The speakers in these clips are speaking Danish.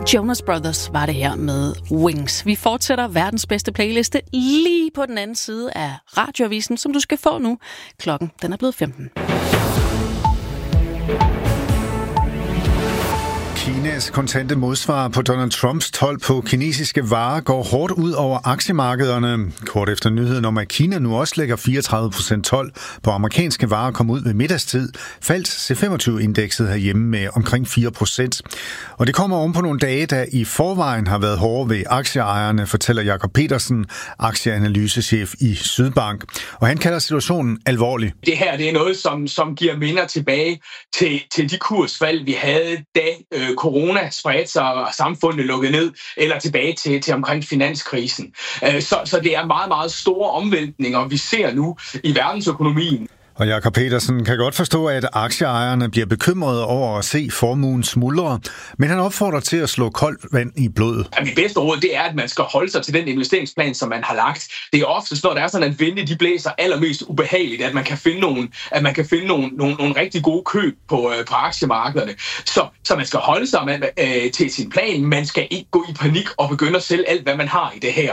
Jonas Brothers var det her med Wings. Vi fortsætter verdens bedste playliste lige på den anden side af radioavisen, som du skal få nu. Klokken den er blevet 15. Kinas kontante modsvar på Donald Trumps told på kinesiske varer går hårdt ud over aktiemarkederne. Kort efter nyheden om, at Kina nu også lægger 34% told på amerikanske varer kom ud ved middagstid, faldt C25-indekset herhjemme med omkring 4%. Og det kommer oven på nogle dage, der i forvejen har været hårde ved aktieejerne, fortæller Jakob Petersen, aktieanalysechef i Sydbank. Og han kalder situationen alvorlig. Det her det er noget, som giver minder tilbage til de kursfald, vi havde, da corona spredte sig og samfundet lukkede ned, eller tilbage til omkring finanskrisen. Så det er meget, meget store omvæltninger, vi ser nu i verdensøkonomien. Og Jakob Petersen kan godt forstå, at aktieejerne bliver bekymrede over at se formuen smuldre, men han opfordrer til at slå koldt vand i blodet. Mit bedste råd det er, at man skal holde sig til den investeringsplan, som man har lagt. Det er oftest, når der er sådan, at vinde de blæser allermest ubehageligt, at man kan finde nogle rigtig gode køb på aktiemarkederne. Så man skal holde sig til sin plan. Man skal ikke gå i panik og begynde at sælge alt, hvad man har i det her.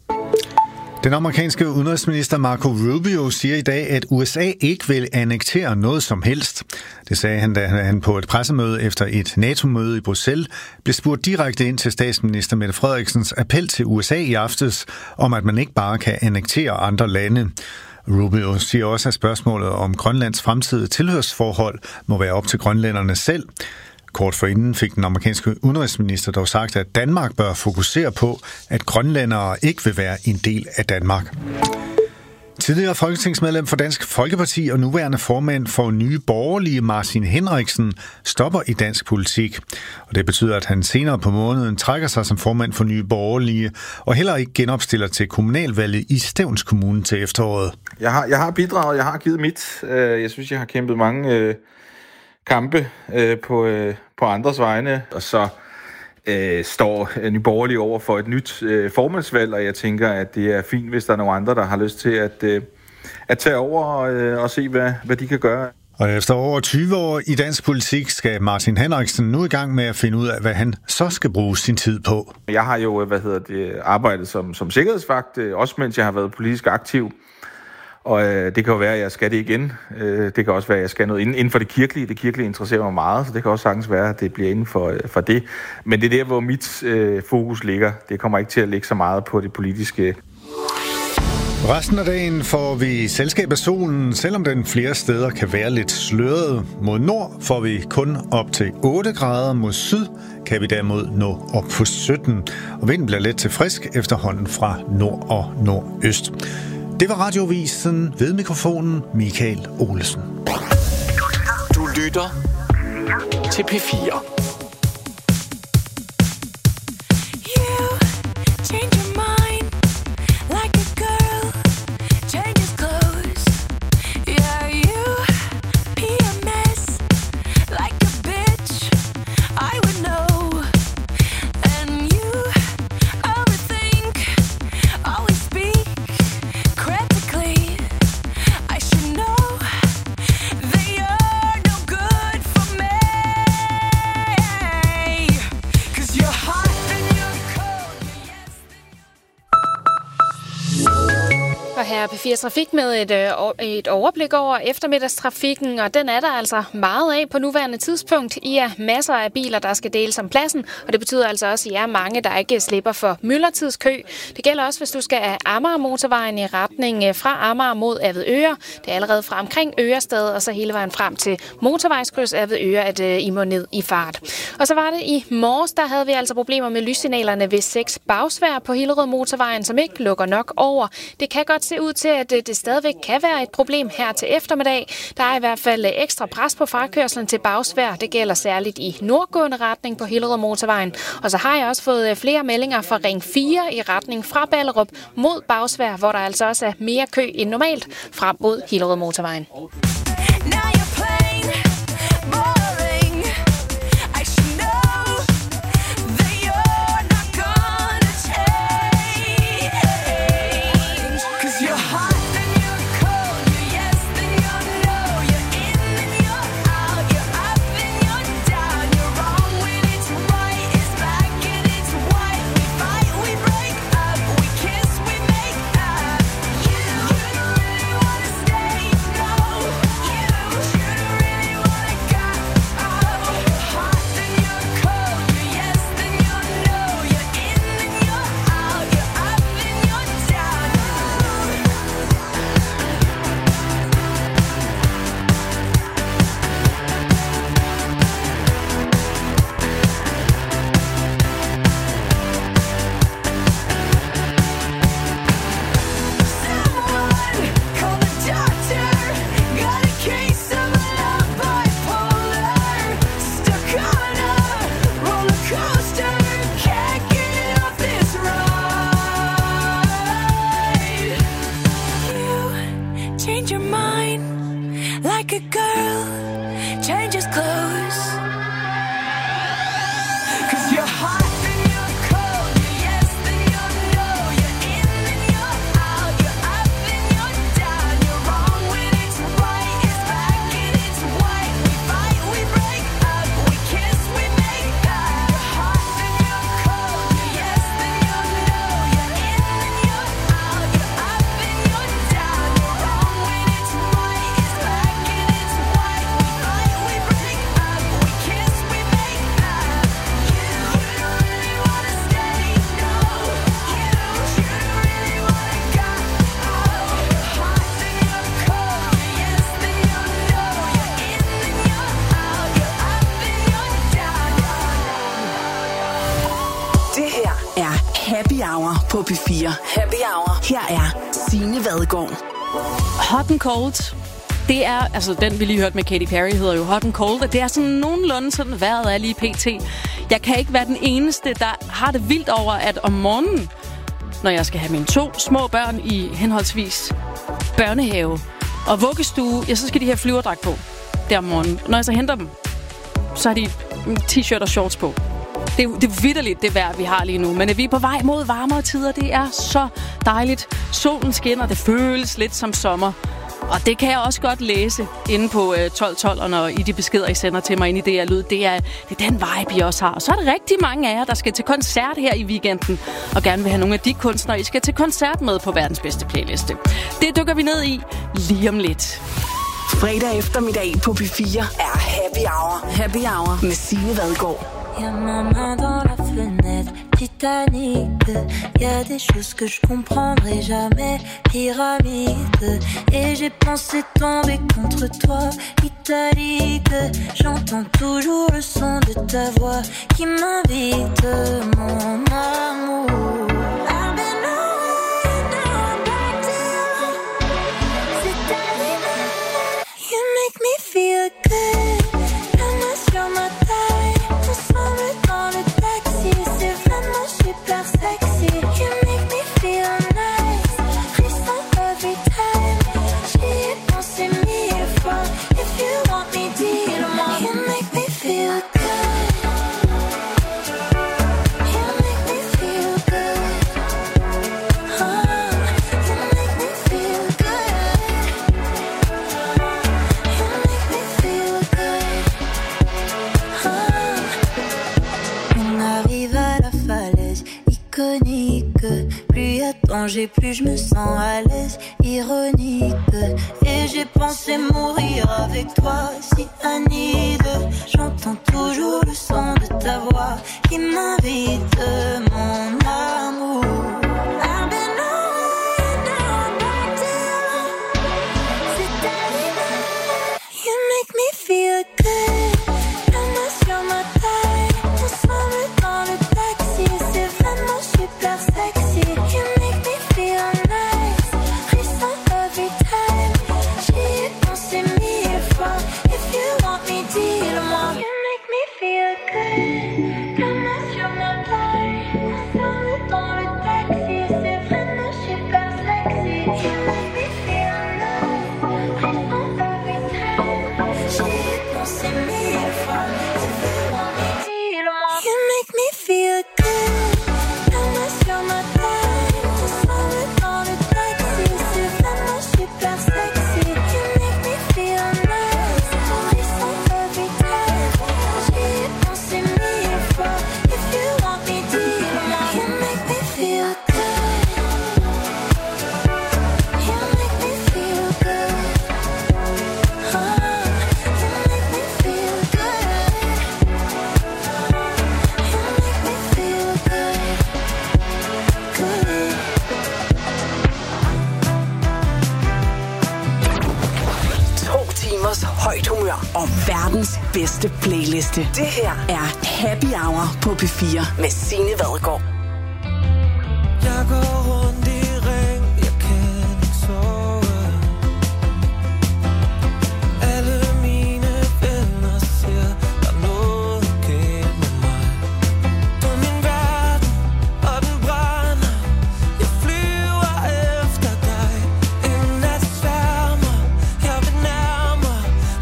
Den amerikanske udenrigsminister Marco Rubio siger i dag, at USA ikke vil annektere noget som helst. Det sagde han, da han på et pressemøde efter et NATO-møde i Bruxelles blev spurgt direkte ind til statsminister Mette Frederiksens appel til USA i aftes om, at man ikke bare kan annektere andre lande. Rubio siger også, at spørgsmålet om Grønlands fremtidige tilhørsforhold må være op til grønlænderne selv. Kort forinden fik den amerikanske udenrigsminister dog sagt, at Danmark bør fokusere på, at grønlændere ikke vil være en del af Danmark. Tidligere folketingsmedlem for Dansk Folkeparti og nuværende formand for Nye Borgerlige, Martin Henriksen, stopper i dansk politik. Og det betyder, at han senere på måneden trækker sig som formand for Nye Borgerlige og heller ikke genopstiller til kommunalvalget i Stevns Kommune til efteråret. Jeg har bidraget, jeg har givet mit. Jeg synes, jeg har kæmpet mange kampe på andres vegne, og så står Nye Borgerlige over for et nyt formandsvalg, og jeg tænker, at det er fint, hvis der er nogle andre, der har lyst til at tage over og se, hvad de kan gøre. Og efter over 20 år i dansk politik skal Martin Henriksen nu i gang med at finde ud af, hvad han så skal bruge sin tid på. Jeg har jo arbejdet som sikkerhedsvagt, også mens jeg har været politisk aktiv. Og det kan jo være, at jeg skal det igen. Det kan også være, at jeg skal noget inden for det kirkelige. Det kirkelige interesserer mig meget, så det kan også sagtens være, at det bliver inden for det. Men det er der, hvor mit fokus ligger. Det kommer ikke til at ligge så meget på det politiske. Resten af dagen får vi selskab af solen, selvom den flere steder kan være lidt sløret. Mod nord får vi kun op til 8 grader, mod syd kan vi derimod nå op på 17. Og vinden bliver let til frisk efterhånden fra nord og nordøst. Det var Radiovisen, ved mikrofonen Michael Olesen. Du lytter til P4. P4 Trafik med et overblik over eftermiddagstrafikken, og den er der altså meget af på nuværende tidspunkt. I er masser af biler, der skal deles om pladsen, og det betyder altså også, at I er mange, der ikke slipper for myldretidskø. Det gælder også, hvis du skal af Amager-motorvejen i retning fra Amager mod Avedøre. Det er allerede fra omkring Ørestad, og så hele vejen frem til motorvejskryds Avedøre, at I må ned i fart. Og så var det i morges, der havde vi altså problemer med lyssignalerne ved 6 Bagsværd på Hillerød-motorvejen, som ikke lukker nok over. Det kan godt se ud til, at det stadigvæk kan være et problem her til eftermiddag. Der er i hvert fald ekstra pres på frakørslen til Bagsværd. Det gælder særligt i nordgående retning på Hillerød motorvejen. Og så har jeg også fået flere meldinger fra Ring 4 i retning fra Ballerup mod Bagsværd, hvor der altså også er mere kø end normalt frem mod Hillerød motorvejen. a girl changes clothes. 'Cause you're hot and you're cold, you're yes and you're no, you're in and you're out, you're up and you're down, you're wrong when it's right, it's black and it's white. We fight, we break up, we kiss, we make up. You're hot and you're cold, you're yes and you're no, you're in and you're out, you're up and you're down, you're wrong when it's right, it's black and it's white. We fight, we break up, we kiss, we make up. You don't really wanna stay, no. You don't really wanna go. You're hot and you're cold, you're yes and you're no, you're in and you're out, you're up and you're down. Det her er Happy Hour på P4. Happy Hour. Her er Signe Vadgaard. Hot and Cold. Det er, altså den vi lige hørte med Katy Perry, hedder jo Hot and Cold, og det er sådan nogenlunde sådan vejret er lige pt. Jeg kan ikke være den eneste, der har det vildt over, at om morgenen, når jeg skal have mine 2 små børn i henholdsvis børnehave og vuggestue, ja, så skal de have flyverdragt på der om morgenen. Når jeg så henter dem, så har de t-shirt og shorts på. Det er vitterligt det vejr, vi har lige nu. Men vi er på vej mod varmere tider. Det er så dejligt. Solen skinner, det føles lidt som sommer. Og det kan jeg også godt læse inde på 1212'erne og i de beskeder, I sender til mig inde i det her lyd. Det er den vibe, I også har. Og så er der rigtig mange af jer, der skal til koncert her i weekenden, og gerne vil have nogle af de kunstnere, I skal til koncert med på verdens bedste playliste. Det dykker vi ned i lige om lidt. Fredag eftermiddag på P4 er Happy Hour. Happy Hour med Signe Vadgaard. Y'a ma main dans la fenêtre, Titanic. Y'a des choses que je comprendrai jamais, pyramide. Et j'ai pensé tomber contre toi, italique. J'entends toujours le son de ta voix qui m'invite, mon amour. You make me feel good. La main sur ma taille, ensemble dans le taxi, c'est vraiment super sexy. You make me feel nice, frisson every time. J'y ai pensé 1000 fois. If you want me, dis-le-moi. You make me feel good. You make me feel good. You make me feel good. You make me feel good. On arrive à la falaise iconique. Plus y a danger, plus je me sens à l'aise, ironique. Et j'ai pensé mourir avec toi, si Anide. J'entends toujours le son de ta voix qui m'invite, mon amour. I've been on back till c'est arrivé. You make me feel good. La main sur ma taille, ensemble dans le taxi, c'est vraiment super sexy. You make me feel nice, frisson every time. J'y ai pensé 1000 fois. If you want me, dis-le-moi. You make me feel good. La main sur ma taille, ensemble dans le taxi, c'est vraiment super sexy. You make me feel nice, frisson every time. J'y ai pensé 1000 fois. If you want me, dis-le-moi. You make me feel good. La main sur ma taille, ensemble dans le taxi, c'est vraiment super sexy. You make me feel nice, frisson every time. J'y ai pensé 1000 fois. If you want me, dis-le-moi. You make me feel good. You make me feel good. You make me feel good. You make me feel good. Good. 2 timers højt humør og verdens bedste playliste. Det her er Happy Hour på P4 med Signe Vadgaard. Jeg går rundt i ring, jeg kan ikke sove. Alle mine venner siger, der er noget galt med mig. Du er min verden, og den brænder. Jeg flyver efter dig. En nat sværmer, jeg vil nærmere.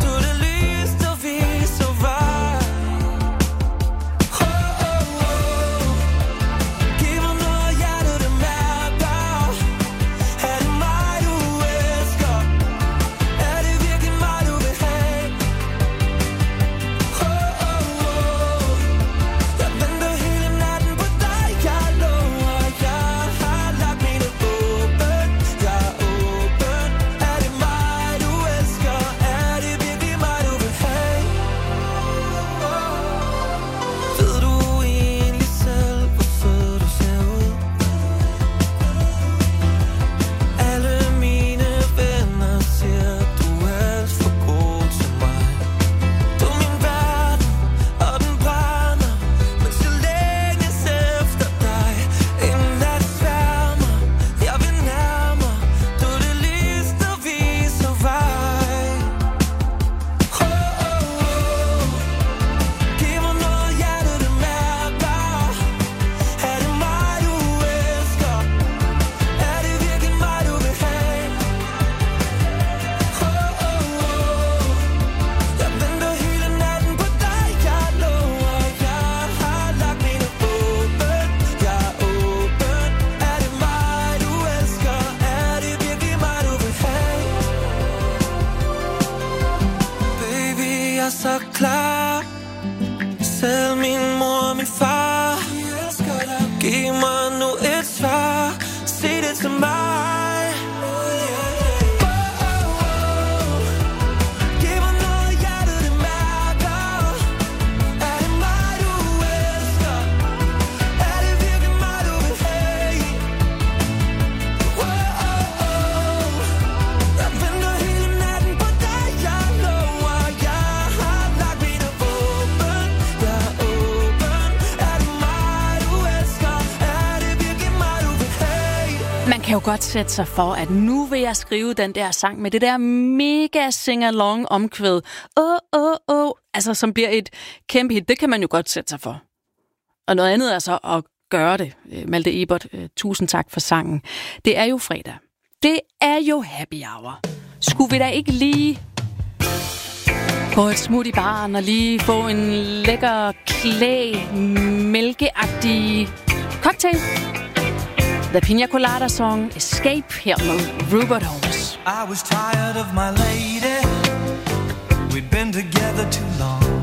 kan jo godt sætte sig for, at nu vil jeg skrive den der sang med det der mega sing-along omkvæd. Altså, som bliver et kæmpe hit. Det kan man jo godt sætte sig for. Og noget andet er så at gøre det. Malte Ebert, tusind tak for sangen. Det er jo fredag. Det er jo happy hour. Skulle vi da ikke lige gå et smut i baren og lige få en lækker mælkeagtig cocktail? The Pina Colada Song, Escape, her med Rupert Holmes. I was tired of my lady. We'd been together too long.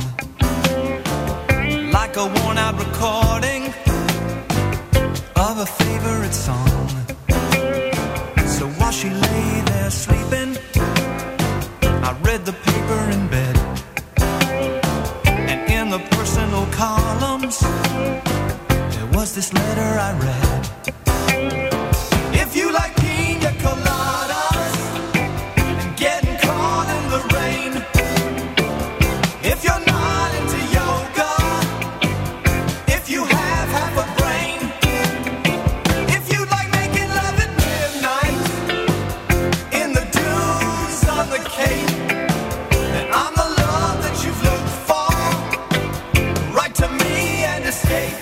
Like a worn-out recording of a favorite song. So while she lay there sleeping, I read the paper in bed. And in the personal columns, there was this letter I read. If you like pina coladas and getting caught in the rain, if you're not into yoga, if you have half a brain, if you like making love at midnight in the dunes on the Cape, then I'm the love that you've looked for. Write to me and escape.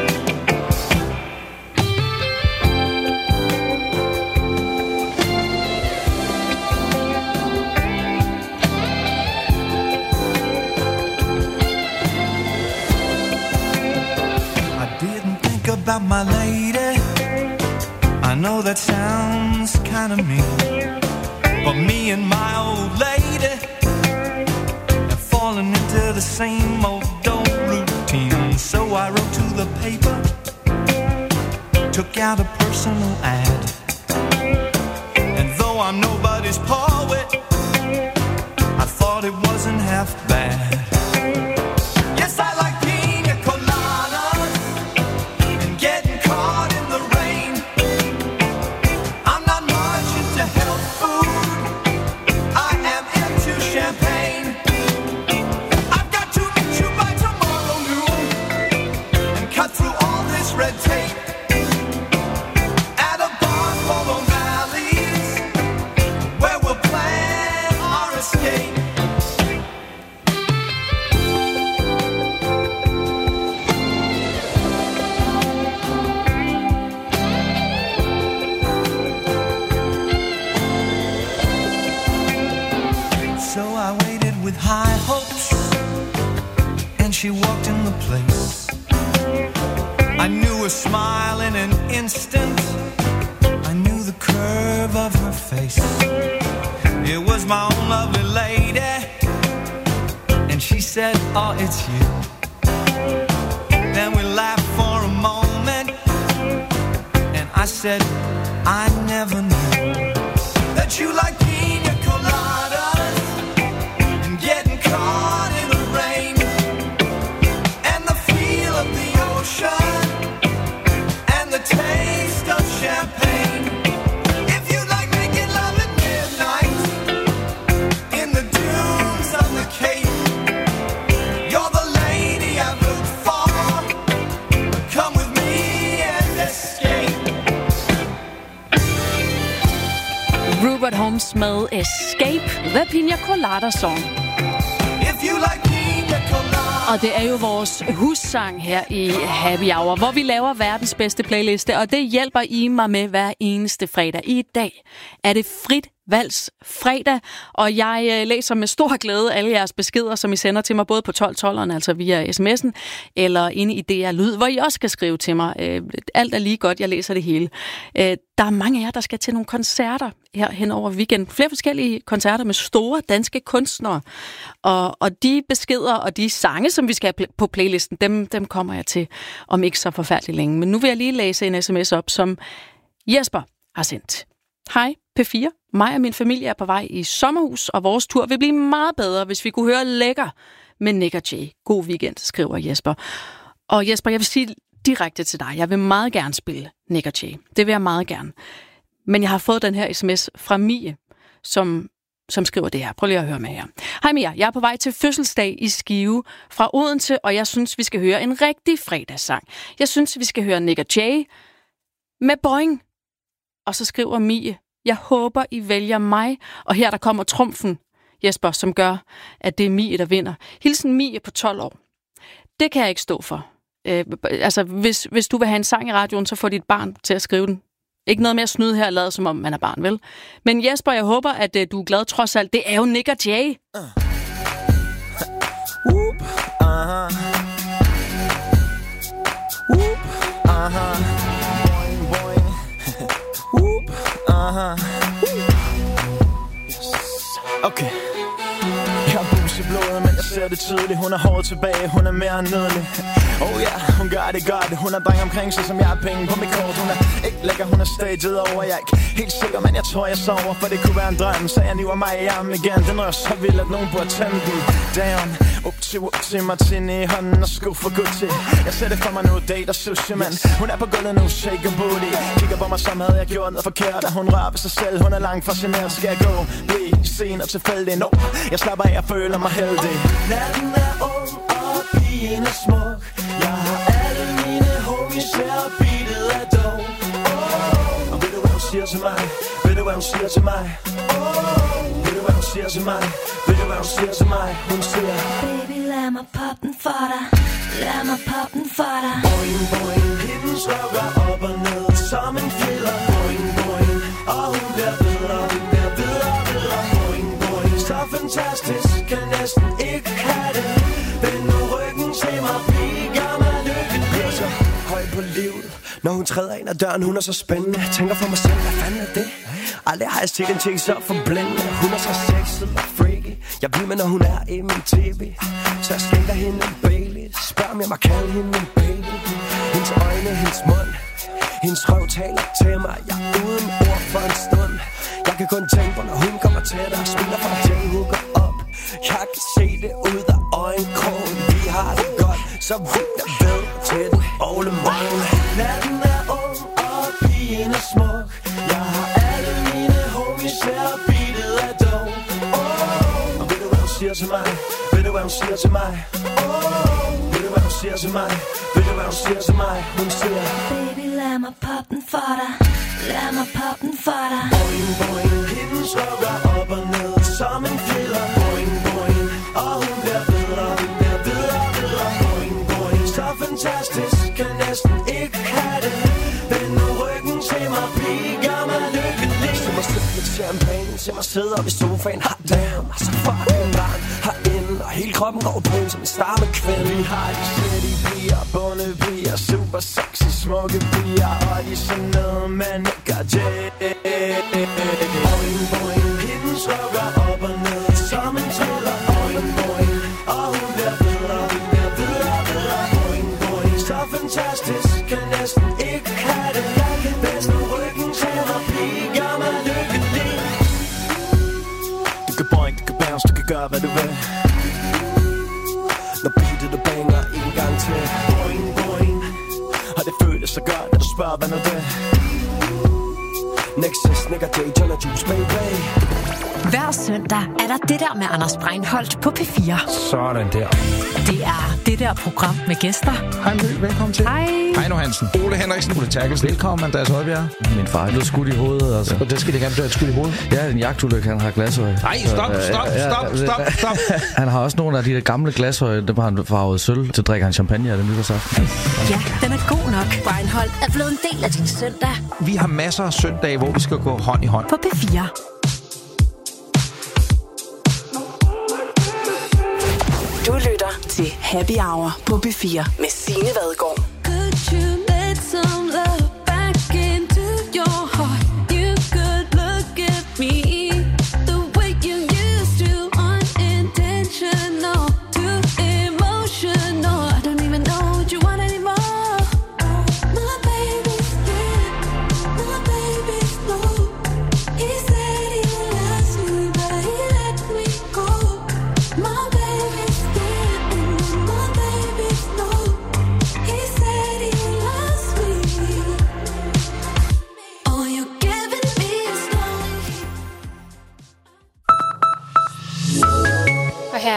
About my lady, I know that sounds kind of mean, but me and my old lady have fallen into the same old routine. So I wrote to the paper, took out a personal ad, and though I'm nobody's poet, I thought it wasn't half bad. Yes, I like pina coladas and getting caught in the rain. I'm not much into health food, I am into champagne. I've got to meet you by tomorrow noon and cut through all this red tape at a bar for O'Malley's, where we'll plan our escape. So I waited with high hopes, and she walked in the place. I knew her smile in an instant, I knew the curve of her face. It was my own lovely lady, and she said, oh, it's you. Then we laughed for a moment, and I said, I never knew that you like pina coladas and getting caught in the rain and the feel of the ocean and the taste of champagne. If you like making love at midnight in the dunes on the Cape, you're the lady I've looked for. Come with me and escape. Rupert Holmes med Escape, The Pina Colada Song. If you like pina coladas. Og det er jo vores hussang her i Happy Hour, hvor vi laver verdens bedste playliste, og det hjælper I mig med hver eneste fredag. I dag er det frit valgs fredag, og jeg læser med stor glæde alle jeres beskeder, som I sender til mig, både på 1212'eren, altså via sms'en, eller inde i DR Lyd, hvor I også kan skrive til mig. Alt er lige godt, jeg læser det hele. Der er mange af jer, der skal til nogle koncerter her hen over weekenden. Flere forskellige koncerter med store danske kunstnere. Og de beskeder og de sange, som vi skal have på playlisten, dem kommer jeg til om ikke så forfærdeligt længe. Men nu vil jeg lige læse en sms op, som Jesper har sendt. Hej P4. Mig og min familie er på vej i sommerhus, og vores tur vil blive meget bedre, hvis vi kunne høre Lækker med Nick og Jay. God weekend, skriver Jesper. Og Jesper, jeg vil sige direkte til dig, jeg vil meget gerne spille Nick og Jay. Det vil jeg meget gerne. Men jeg har fået den her sms fra Mie, som skriver det her. Prøv lige at høre med her. Hej Mia, jeg er på vej til fødselsdag i Skive fra Odense, og jeg synes, vi skal høre en rigtig fredagssang. Jeg synes, vi skal høre Nick og Jay med Boing. Og så skriver Mie, jeg håber, I vælger mig. Og her der kommer trumfen, Jesper, som gør, at det er Mie, der vinder. Hilsen Mie på 12 år. Det kan jeg ikke stå for. Altså, hvis du vil have en sang i radioen, så får dit barn til at skrive den. Ikke noget med at snyde her og lade, som om man er barn, vel? Men Jesper, jeg håber, at du er glad trods alt. Det er jo Nick og Jay. Okay. Jeg har bus i blodet, men jeg ser det tydeligt. Hun er hårdt tilbage, hun er mere nydelig. Oh ja, hun gør det godt. Hun er dreng omkring sig, som jeg har penge på mit kort. Hun er ikke lækker, hun er staged over. Jeg er ikke helt sikker, men jeg tror jeg sover. For det kunne være en drøm, så jeg niver mig i armen igen. Den rører så vild, at nogen burde tænde den. Down, upti, martini i hånden og sko for Gucci. Jeg ser det for mig nu, date og sushi, man. Hun er på gulvet nu, shake a booty. Kigger på mig, som havde jeg gjort noget forkert. Og hun rører ved sig selv, hun er langt fascineret. Skal jeg gå, blive sen og tilfældig? No, jeg slapper af, jeg føler mig heldig. Natten er ung, og pigen er smuk. Jeg har alle mine homies her, og beatet er dog. Og ved du hvad hun siger til mig? Ved du hvad hun siger til mig? Ved du hvad hun siger til mig? Ved du hvad hun siger til mig? Hun siger: baby, lad mig poppe den for dig. Lad mig poppe den for dig. Boing, boing, hendes røv går op og ned som en fjeder. Boing, boing, og hun bliver bedre, hun bliver bedre, bedre. Boing, boing, så fantastisk, kan næsten ikke have det. Vend nu ryggen til mig, pige, gør mig lykkelig. Bliver så høj på livet, når hun træder ind ad døren, hun er så spændende. Jeg tænker for mig selv, hvad fanden er det? Aldrig har jeg set en ting så forblændende. Hun er så sexet og freaky. Jeg bliver med, når hun er i min tv. Så jeg skænker hende en Bailey. Spørg om jeg må kalde hende en baby. Hendes øjne, hendes mund, hendes røv taler til mig. Jeg er uden ord for en stund. Jeg kan kun tænke på, når hun kommer tættere og smiler for ting, hun går op. Jeg kan se det ud af øjenkrogen. Vi har det godt, så vidt jeg ved til den ole morgen. Natten er ung, og pigen er smuk. Jeg har alle mine homies her, og beatet er dog. Og ved du hvad hun siger til mig? Ved du hvad hun siger til mig? Ved du hvad hun siger til mig? Ved du hvad hun siger til mig? Hun siger: baby, lad mig poppe den for dig. Lad mig poppe den for dig. Boing, boing, hendes røv går op og ned som en fjeder. Boing, boing, og hun bliver bedre, hun bliver bedre, bedre. Boing, boing, så fantastisk, kan næsten ikke have det. Vend nu ryggen til mig, pige, gør mig lykkelig. Se mig sidde med champagne, se mig sidde op i sofaen. Hot damn, så fucking varm herinde. Og hele kroppen går brun som en stammekvinde. Vi har de city piger, bondepiger, super sexy, smukke piger. Og de sådan noget, man ikke gør det. Boing, boing, hendes røv går op og ned som en tøller. Boing, boing, og hun bliver bedre, hun bliver bedre, bedre. Boing, boing, så fantastisk, kan næsten ikke have det. Vend nu ryggen til mig, pige, gør mig lykkelig. Du kan boing, du kan bounce, du kan gøre hvad du vil. Når beatet du banger en gang til. Boing, boing, og det føles så godt, at du spørger hvad nu det. Nexus, Nick og Jay, John og Juice, baby. Hver søndag er der det der med Anders Breinholt på P4. Sådan der. Det er det der program med gæster. Hej Mø, velkommen til. Hej. Heino Hansen. Ole Henriksen. Ole Terkelsen. Velkommen, Andreas Højbjerg. Min far er blevet skudt i hovedet. Altså. Og det skal det gerne blive skudt i hovedet. Ja, en jagtulykke, han har glasøje. Nej, stop. Han har også nogle af de der gamle glasøje, dem har han farvet sølv, til drikker han champagne af den nytårsaften. Ja, den er god nok. Breinholt er blevet en del af din søndag. Vi har masser af søndage, hvor vi skal gå hånd i hånd. På P4. Du lytter til Happy Hour på P4 med Signe Vadgaard. He said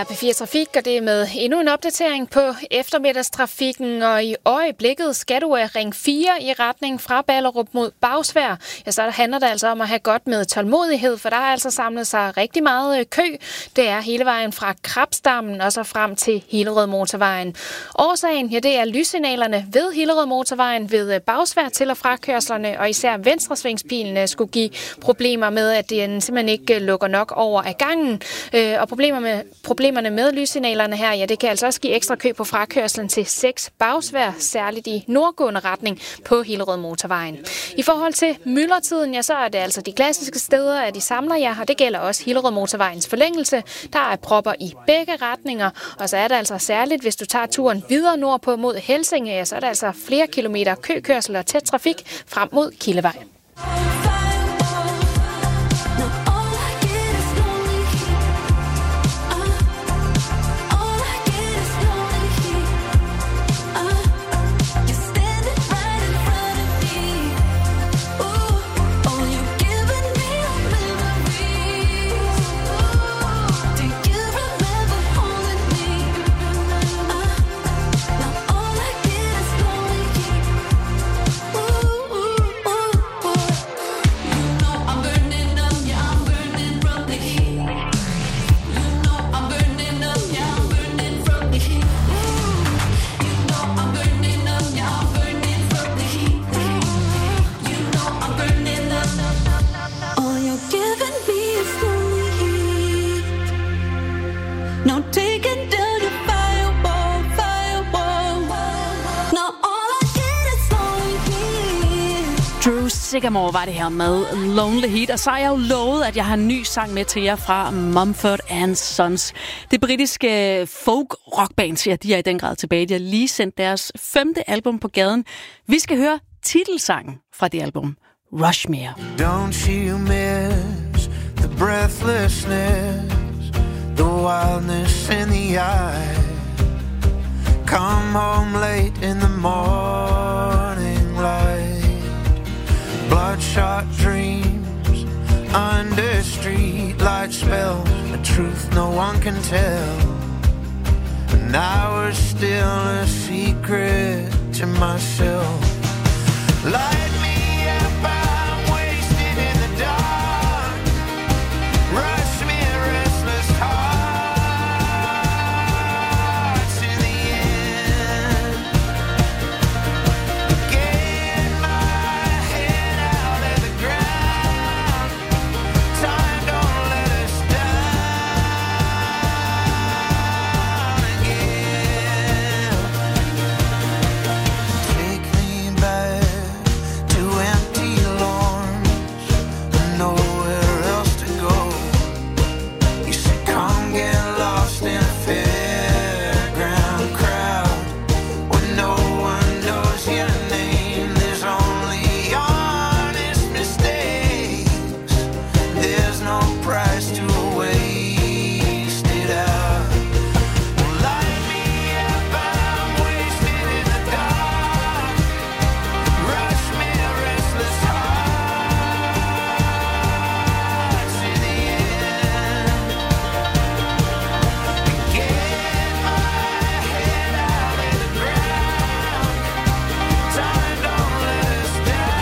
er P4 Trafik, og det er med endnu en opdatering på eftermiddagstrafikken. Og i øjeblikket skal du af Ring 4 i retning fra Ballerup mod Bagsværd. Ja, så handler det altså om at have godt med tålmodighed, for der er altså samlet sig rigtig meget kø. Det er hele vejen fra Krabsdammen og så frem til Hillerød Motorvejen. Årsagen, ja, det er lyssignalerne ved Hillerød Motorvejen ved Bagsværd til- og frakørslerne, og især venstresvingspilen skulle give problemer med, at den simpelthen ikke lukker nok over af gangen. Og problemerne med lyssignalerne her, ja, det kan altså også give ekstra kø på frakørslen til 6 Bagsværd, særligt i nordgående retning på Hillerød Motorvejen. I forhold til myldretiden, ja, så er det altså de klassiske steder, at de samler jer, og det gælder også Hillerød Motorvejens forlængelse. Der er propper i begge retninger, og så er der altså særligt, hvis du tager turen videre nordpå mod Helsinge, ja, så er der altså flere kilometer køkørsel og tæt trafik frem mod Kildevej. Sycamore var det her med Lonely Heat, og så har jeg jo lovet, at jeg har en ny sang med til jer fra Mumford & Sons. Det britiske folk-rockband, ja, de er i den grad tilbage. De har lige sendt deres 5. album på gaden. Vi skal høre titelsangen fra det album, Rushmere. Don't you miss the breathlessness, the wildness in the eye? Come home late in the morning light. Bloodshot dreams under streetlight spells, a truth no one can tell. And I was still a secret to myself. Light me up, I'm wasted in the dark. Rush me a restless heart to the end. Get my head out of the ground. Time don't let us down again. Take me back to empty lawns and nowhere else to go. You said come get lost in a fairground crowd when no one knows your name. There's only honest mistakes. There's no price to waste it out. Light me up, I'm wasted in the dark. Rush me a restless heart to the end. Get my head out of the ground. Time don't let us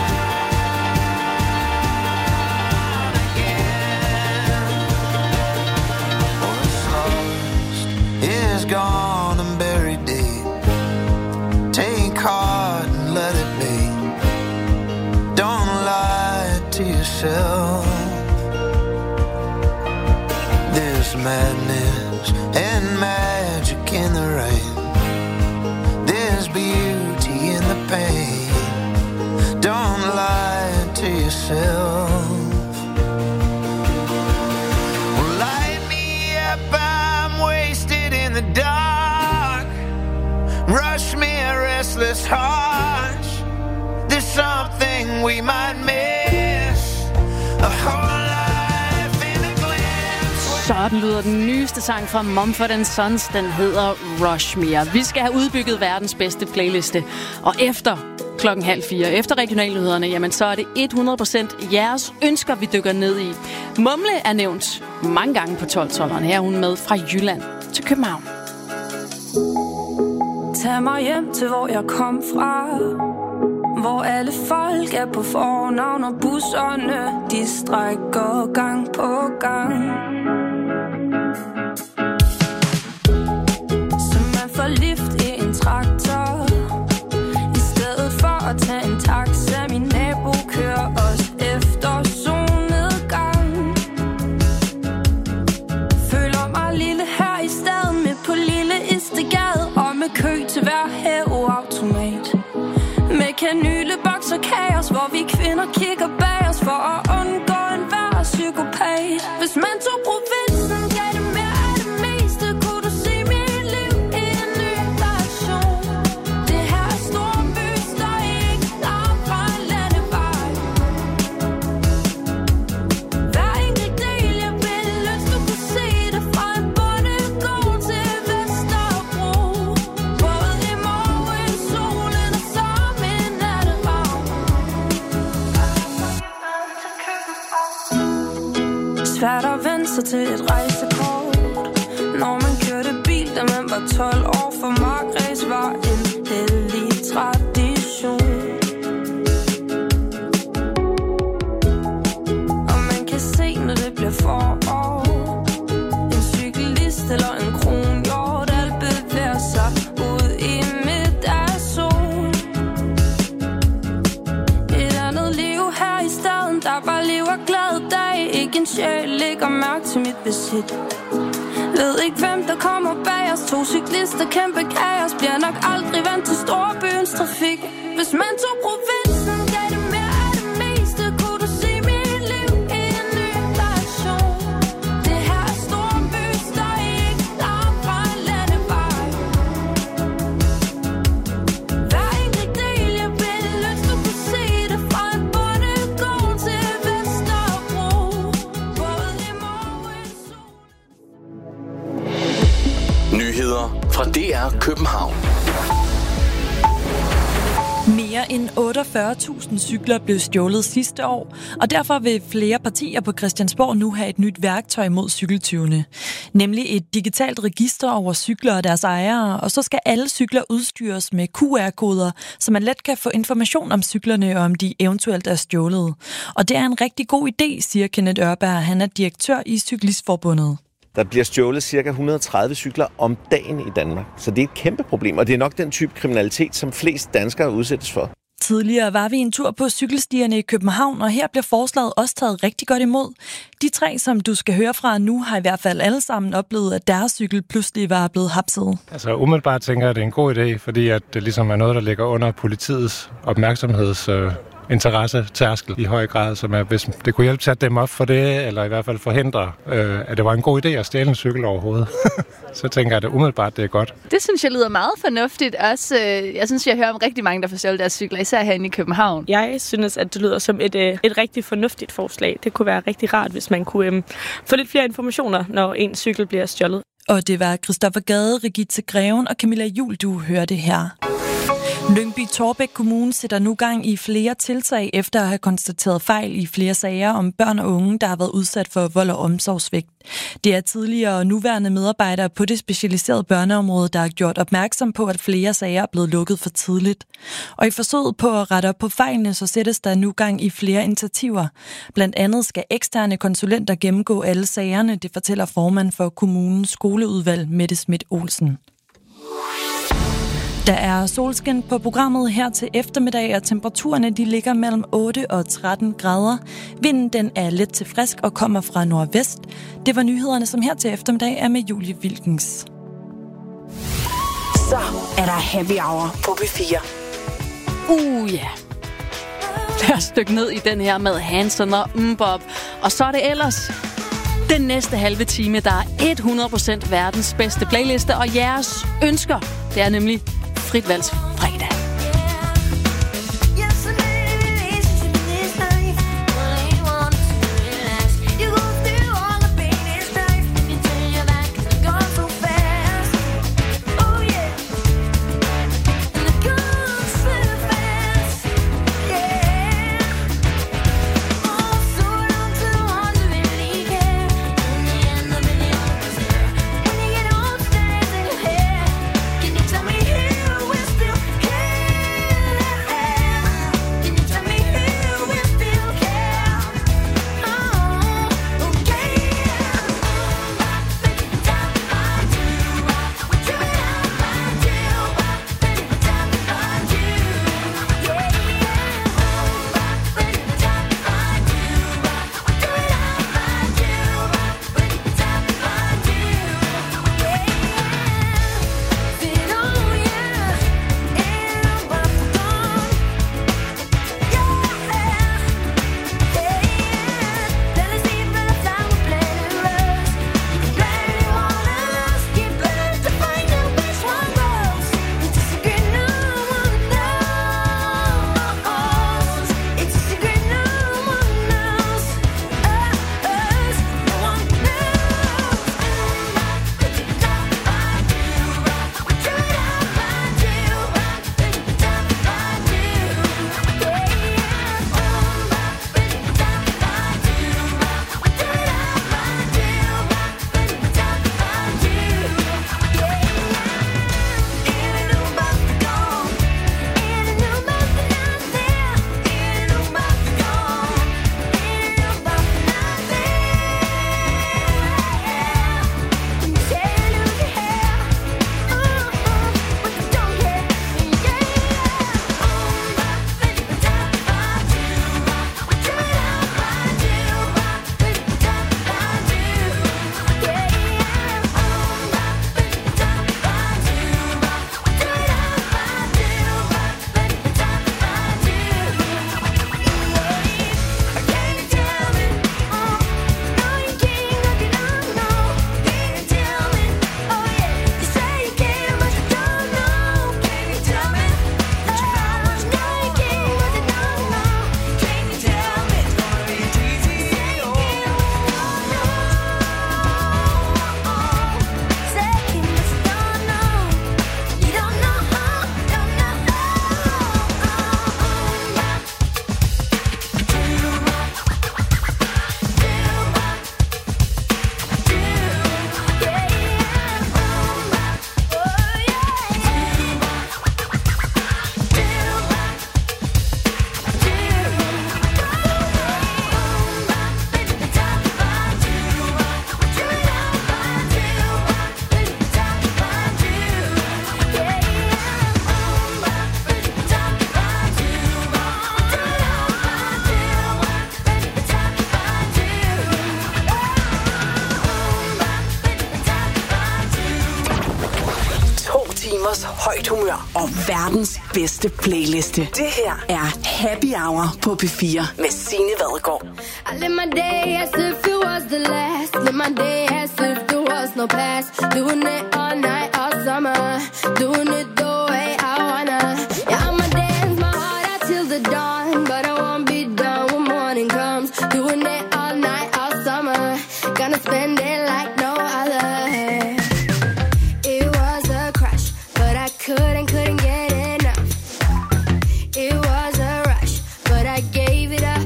down again. What's lost is gone and buried deep. Take heart and let it be. Don't lie to yourself. There's madness and magic in the rain. There's beauty in the pain. Don't lie to yourself. Light me up, I'm wasted in the dark. Rush me a restless heart. There's something we might miss. A whole life in a glimpse. Sådan lyder den nyeste sang fra Mumford & Sons. Den hedder Rushmere. Vi skal have udbygget verdens bedste playliste. Og efter 3:30, efter regionalnyhederne, jamen så er det 100% jeres ønsker, vi dykker ned i. Mumle er nævnt mange gange på 12-12'eren. Her er hun med fra Jylland. København. Tag mig hjem til, hvor jeg kom fra, hvor alle folk er på fornavn, og busserne, de strækker gang på gang. Så man får lift i en traktor, i stedet for at tage en taxa. Min nabo kører os efter solnedgang. Føler mig lille her i staden, med på lille Istegade, og med kø til hver hæveautomat. Med kanyleboks og kaos, hvor vi kvinder kigger bag os for at undgå enhver psykopat. Hvis man tog provinsen, gav det mere af det meste, kunne du se mit liv i en ny version. Det her er storby, står ikke langt fra en landevej. Hver enkelt del, jeg ville lyst, du kunne se det fra en bondegård til Vesterbro. Både i morgen, solen og som en natteravn. Svært at vende sig til et rejsekort, når man kørte bil, da man var 12 år. For markræs var en hellig tradition. Og man kan se, når det bliver forår, en cyklist eller en kronhjort, alt bevæger sig ud i midt af sol. Et andet liv her i staden, der bare lever glad dag. Ikke en sjæl lægger mærke til mit visit. Ved ikke hvem der kommer bag os. 2 cyklister, kæmpe kaos. Bliver nok aldrig vant til storbyens trafik. Hvis man tog provinsen, gav det mere af det meste, kunne du se mit liv i en ny version. Det her er storby, står ikke langt fra en landevej. Hver enkelt del, jeg ville lyst, du kunne se det fra en bondegård til Vesterbro. Både i morgen, Nyheder fra DR København. Mere end 48.000 cykler blev stjålet sidste år, og derfor vil flere partier på Christiansborg nu have et nyt værktøj mod cykeltyvene. Nemlig et digitalt register over cykler og deres ejere, og så skal alle cykler udstyres med QR-koder, så man let kan få information om cyklerne og om de eventuelt er stjålet. Og det er en rigtig god idé, siger Kenneth Ørberg. Han er direktør i Cyklistforbundet. Der bliver stjålet ca. 130 cykler om dagen i Danmark, så det er et kæmpe problem, og det er nok den type kriminalitet, som flest danskere udsættes for. Tidligere var vi en tur på cykelstierne i København, og her blev forslaget også taget rigtig godt imod. De 3, som du skal høre fra nu, har i hvert fald alle sammen oplevet, at deres cykel pludselig var blevet hapset. Altså umiddelbart tænker jeg, at det er en god idé, fordi at det ligesom er noget, der ligger under politiets interessetærskel i høj grad, som er, hvis det kunne hjælpe til at dæmme op for det, eller i hvert fald forhindre, at det var en god idé at stjæle en cykel overhovedet. Så tænker jeg, at umiddelbart det er godt. Det synes jeg lyder meget fornuftigt. Også, jeg synes, jeg hører om rigtig mange, der får stjålet deres cykler, især herinde i København. Jeg synes, at det lyder som et rigtig fornuftigt forslag. Det kunne være rigtig rart, hvis man kunne få lidt flere informationer, når en cykel bliver stjålet. Og det var Christoffer Gade, Rigitte Greven og Camilla Juhl, du hørte her. Lyngby-Taarbæk Kommune sætter nu gang i flere tiltag efter at have konstateret fejl i flere sager om børn og unge, der har været udsat for vold og omsorgssvigt. Det er tidligere og nuværende medarbejdere på det specialiserede børneområde, der har gjort opmærksom på, at flere sager er blevet lukket for tidligt. Og i forsøget på at rette op på fejlene, så sættes der nu gang i flere initiativer. Blandt andet skal eksterne konsulenter gennemgå alle sagerne, det fortæller formand for kommunens skoleudvalg, Mette Schmidt Olsen. Der er solskin på programmet her til eftermiddag, og temperaturerne de ligger mellem 8 og 13 grader. Vinden den er let til frisk og kommer fra nordvest. Det var nyhederne, som her til eftermiddag er med Julie Wilkens. Så er der happy hour på P4. Ja. Lad os dykke ned i den her med Hanson og Mbop. Og så er det ellers den næste halve time, der er 100% verdens bedste playliste, og jeres ønsker. Det er nemlig fritvalgsfredag. humør og verdens bedste playliste. Det her er Happy Hour på P4 med Signe Vadgaard. I live my day as if it was the last. Live my day as if there was no past. Doing it all night, all summer. Doing it the way I wanna. Yeah, I'ma dance my heart out till the dawn. But I won't be done when morning comes. Doing it all night, all summer. Gonna spend it like no other. It was a crush, but I couldn't get enough. It was a rush, but I gave it up.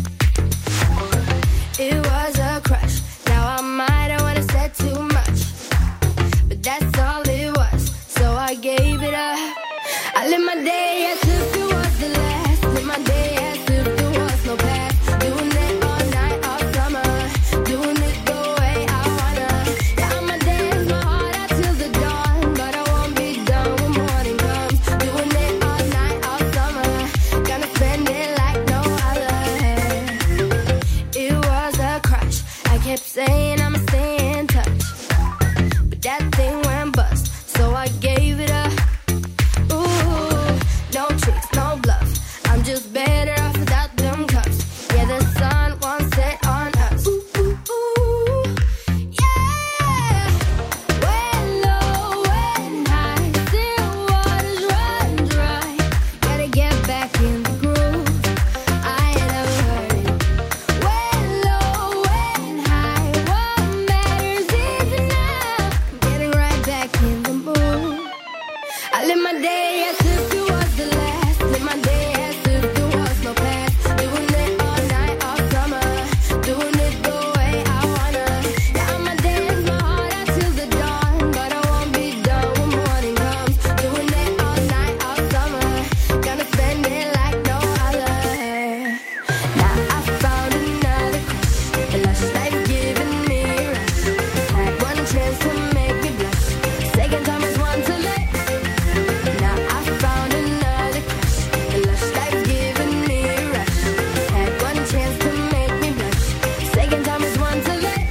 It was a crush. Now I might have wanna said too much, but that's all it was. So I gave it up. I live my day as if it was the last. Live my day as if there was no past. Doing it all night, all summer. Doing it the way I wanna. Yeah, I'ma dance my heart out till the dawn, but I won't be done when morning comes. Doing it all night, all summer. Gonna spend it like no other. It was a crush. I kept saying I'ma stay in touch, but that thing went bust. So I gave it up. Ooh, no tricks, no bluff. I'm just better off without them cups. Yeah, the sun won't set on us. Ooh, yeah. When low, when high, still waters run dry. Gotta get back in the groove. I ain't never heard it. When low, when high, what matters is enough. Getting right back in the mood. I live my day as if it was the last. Live my day as if there was no past. Doing it all night, all summer. Doing it the way I wanna. Yeah, I'ma dance my heart out till the dawn, but I won't be done when morning comes. Doing it all night, all summer. Gonna spend it like no other. Now I found another crush. A lush life giving me a rush. Had one chance to make me blush. Second time is one to let. Now I found another crush. A lush life giving me a rush. Had one chance to make me blush. Second time is one to let.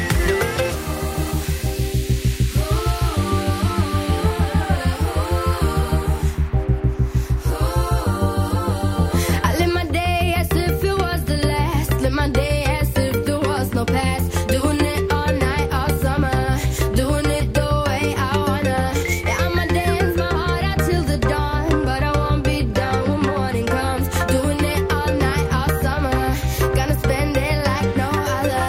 I live my day as if it was the last. Live my day as if there was no past. Doing it all night, all summer. Doing it the way I wanna. Yeah, I'ma dance my heart out till the dawn, but I won't be done when morning comes. Doing it all night, all summer. Gonna spend it like no other.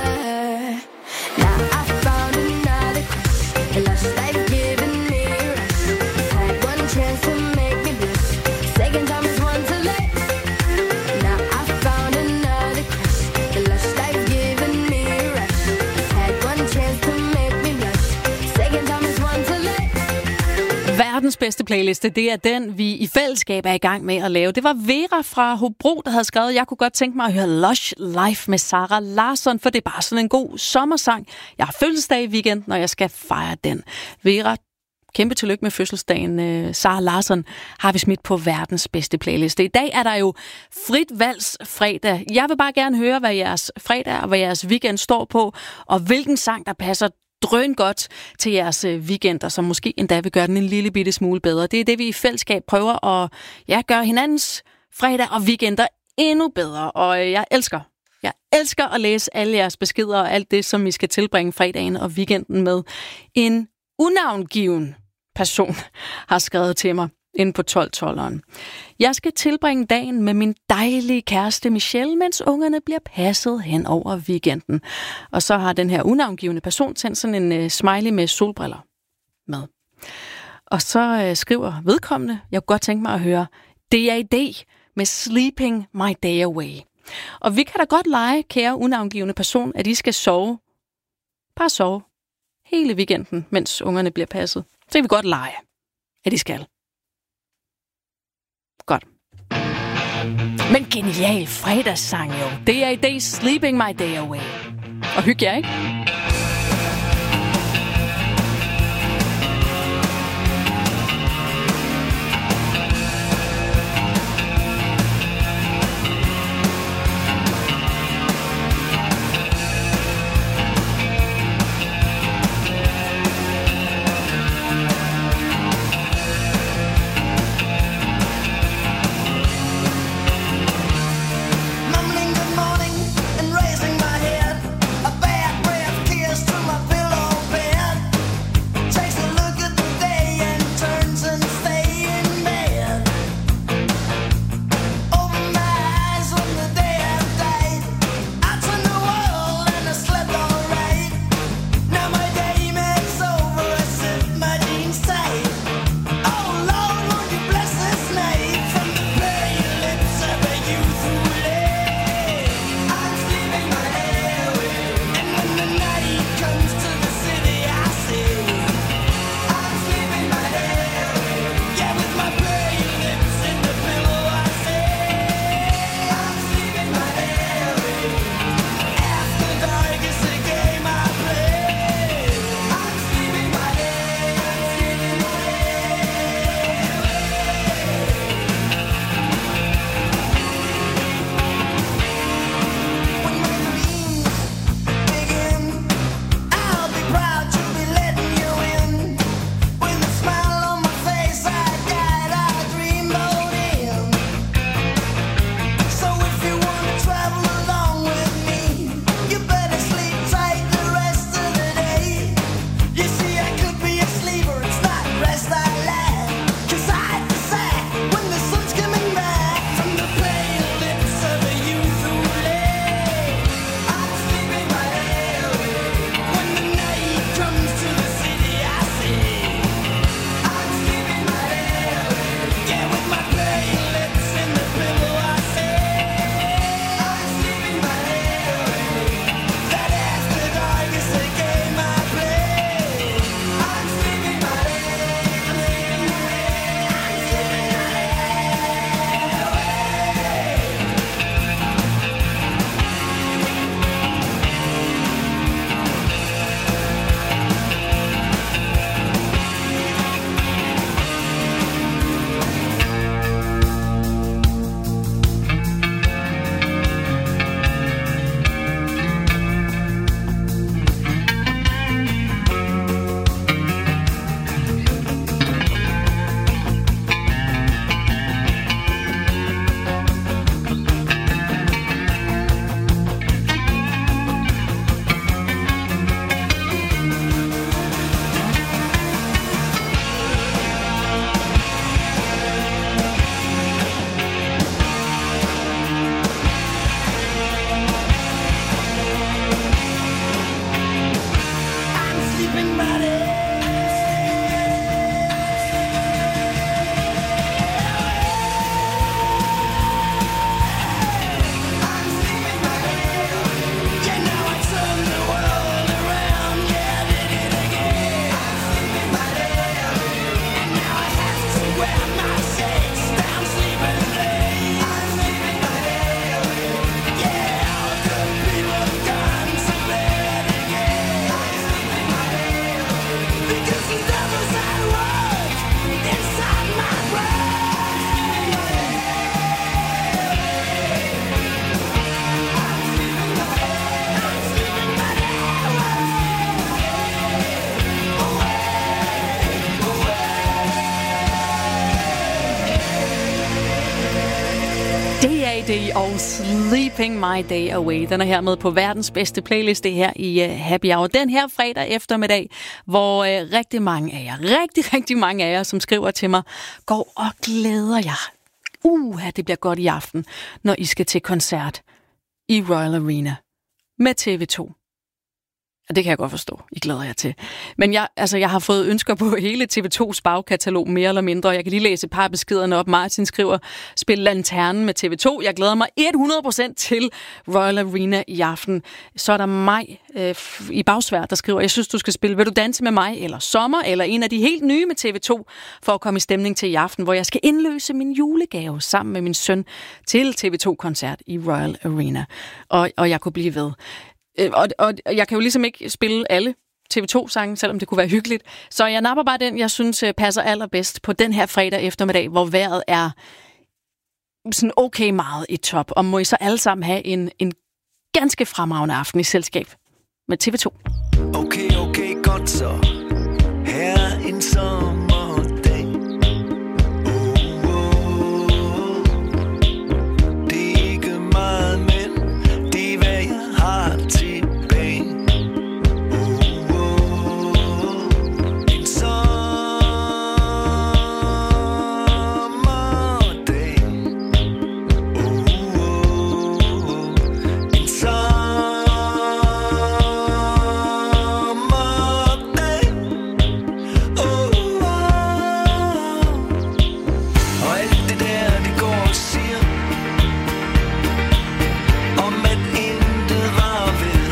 Now I found another crush. A lush life giving me a rush. Had one chance to make me blush. Second time is one to let. Now I found another crush. A lush life giving me a rush. Had one chance to make me blush. Second time is one to let. Verdens bedste playliste, det er den, vi i fællesskab er i gang med at lave. Det var Vera fra Hobro, der havde skrevet, jeg kunne godt tænke mig at høre Lush Life med Sara Larsson, for det er bare sådan en god sommersang. Jeg har fødselsdag i weekenden, og jeg skal fejre den. Vera, kæmpe tillykke med fødselsdagen. Sara Larsson har vi smidt på verdens bedste playliste. I dag er der jo frit valgs fredag. Jeg vil bare gerne høre, hvad jeres fredag og hvad jeres weekend står på, og hvilken sang, der passer drøn godt til jeres weekender, som måske endda vil gøre den en lille bitte smule bedre. Det er det, vi i fællesskab prøver at gøre hinandens fredag og weekender endnu bedre. Og jeg elsker at læse alle jeres beskeder og alt det, som I skal tilbringe fredagen og weekenden med. En unavngiven person har skrevet til mig inde på 1212'eren. Jeg skal tilbringe dagen med min dejlige kæreste Michelle, mens ungerne bliver passet hen over weekenden. Og så har den her unavngivende person sendt sådan en smiley med solbriller med. Og så skriver vedkommende, jeg kunne godt tænke mig at høre D.A.D. med Sleeping My Day Away. Og vi kan da godt lege, kære unavngivende person, at I skal sove. Bare sove hele weekenden, mens ungerne bliver passet. Så kan vi godt lege, at I skal. Godt. Men genial fredagssang jo. D.A.D. Sleeping My Day Away. Og hygge jer, ikke? Friday og Sleeping My Day Away. Den er her med på verdens bedste playliste her i Happy Hour. Den her fredag eftermiddag, hvor rigtig mange af jer, som skriver til mig, går og glæder jer. Det bliver godt i aften, når I skal til koncert i Royal Arena med TV2. Og det kan jeg godt forstå. I glæder jer til. Men jeg har fået ønsker på hele TV2's bagkatalog, mere eller mindre. Jeg kan lige læse et par beskederne op. Martin skriver, spil Lanternen med TV2. Jeg glæder mig 100% til Royal Arena i aften. Så er der mig i Bagsvær, der skriver, jeg synes, du skal spille Vil du danse med mig? Eller Sommer? Eller en af de helt nye med TV2, for at komme i stemning til i aften, hvor jeg skal indløse min julegave sammen med min søn til TV2-koncert i Royal Arena. Og jeg kunne blive ved. Og jeg kan jo ligesom ikke spille alle TV2-sange, selvom det kunne være hyggeligt. Så jeg napper bare den, jeg synes passer allerbedst på den her fredag eftermiddag, hvor vejret er sådan okay meget i top. Og må I så alle sammen have en ganske fremragende aften i selskab med TV2. Okay, godt så. Her er en sommerdag. Det er ikke meget, men det er, hvad jeg har tilbage. En sommerdag. En sommerdag. Og alt det der, det går og siger om at intet var ved.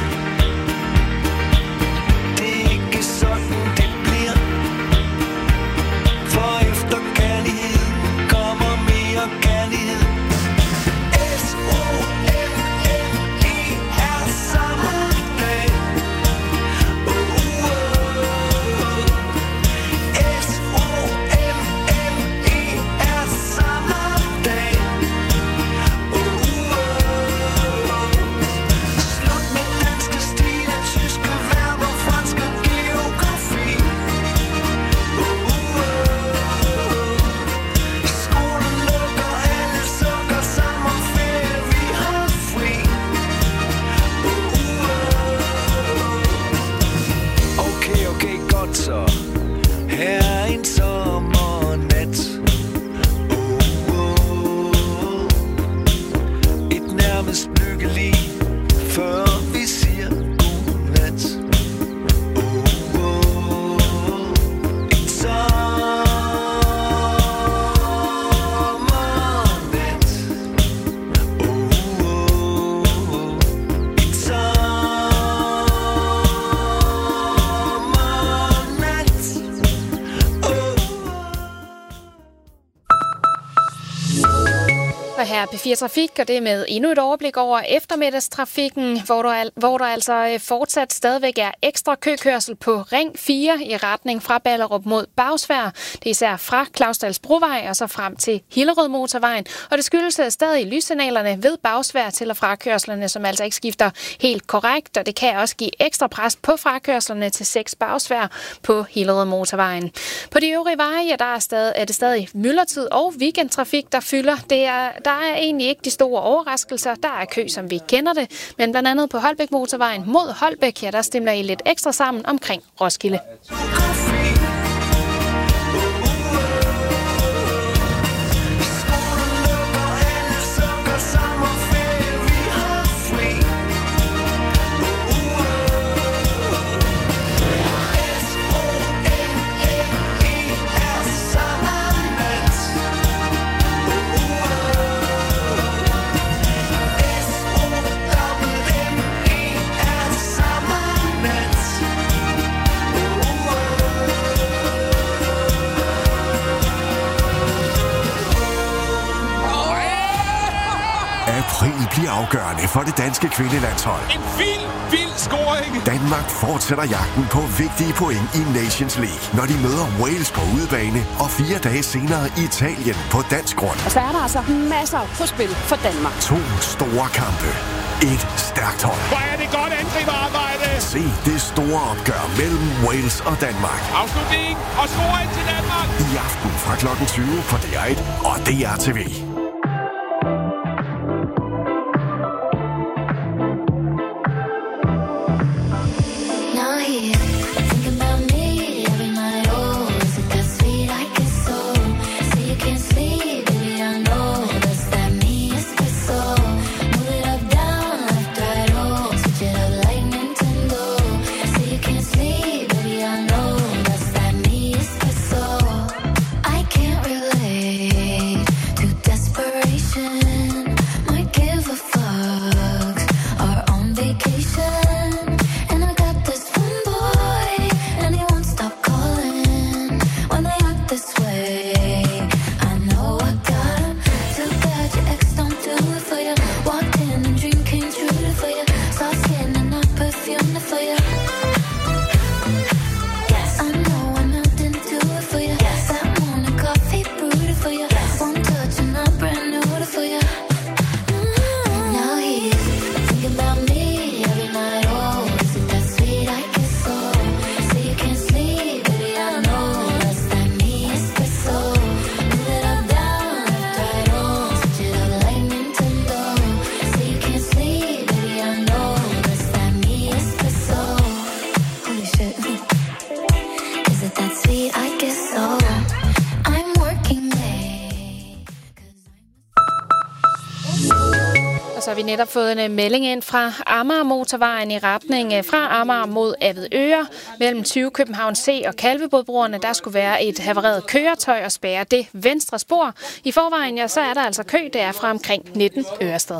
Det er ikke sådan det bliver. For efter kærlighed kommer mere kærlighed. S-O-M-M-E er sommerdag. S-O-M-M-E er sommerdag. Slut med danske stile, tyske verber, fransk og geografi. Skolen lukker, alle sukker, sommerferie, vi har fri. Okay, godt så. Her er en sommernat. Et nærmest lykkelig, før vi siger godnat. En sommernat. En sommernat. Og her er P4 Trafik, og det er med endnu et overblik over eftermiddagstrafikken, hvor der altså fortsat stadigvæk er ekstra køkørsel på Ring 4 i retning fra Ballerup mod Bagsvær. Det er især fra Klausdalsbrovej og så frem til Hillerød Motorvejen. Og det skyldes stadig lyssignalerne ved Bagsvær til og frakørslerne, som altså ikke skifter helt korrekt. Og det kan også give ekstra pres på frakørslerne til 6 Bagsvær på Hillerød Motorvejen. På de øvrige veje er det stadig myldretid og weekendtrafik, der fylder. Der er egentlig ikke de store overraskelser. Der er kø, som vi kender det. Men blandt andet på Holbæk Motorvejen mod Holbæk, der stemmer I lidt ekstra sammen omkring Roskilde. April bliver afgørende for det danske kvindelandshold. En vild scoring! Danmark fortsætter jagten på vigtige point i Nations League, når de møder Wales på udebane og 4 dage senere Italien på dansk grund. Og så er der altså masser på spil for Danmark. 2 store kampe. Et stærkt hold. Hvor er det godt angriberarbejde! Se det store opgør mellem Wales og Danmark. Afslutning og scoring til Danmark! I aften fra kl. 20 på DR1 og DR TV. så har vi netop fået en melding ind fra Amager Motorvejen i retning fra Amager mod Avedøre. Mellem 20 København C og Kalvebodbroerne, der skulle være et havareret køretøj og spærre det venstre spor. I forvejen, ja, så er der altså kø, det er fra omkring 19 Ørested.